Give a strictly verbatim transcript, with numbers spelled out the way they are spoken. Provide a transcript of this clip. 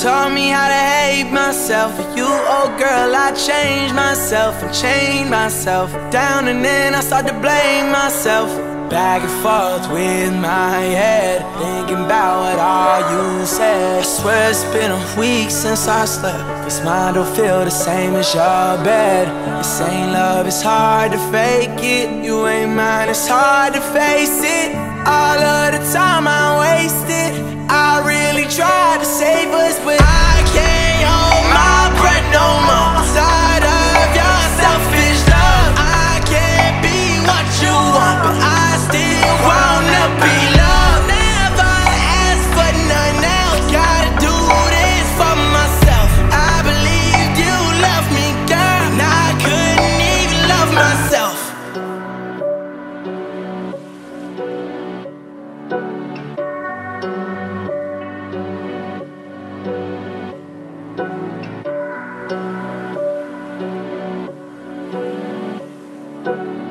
taught me how to hate myself. For you, oh girl, I changed myself and chained myself down, and then I start to blame myself. Back and forth with my head, thinking about what all you said. I swear it's been a week since I slept. This mind don't feel the same as your bed. This ain't love, it's hard to fake it. You ain't mine, it's hard to face it. All of the time I wasted, I really tried to save us, but I can't hold my breath no more. I'm tired of your selfish love. I can't be what you want, but I still wanna be loved. Never ask for none else. Gotta do this for myself. I believed you loved me, girl, and I couldn't even love myself. Thank you.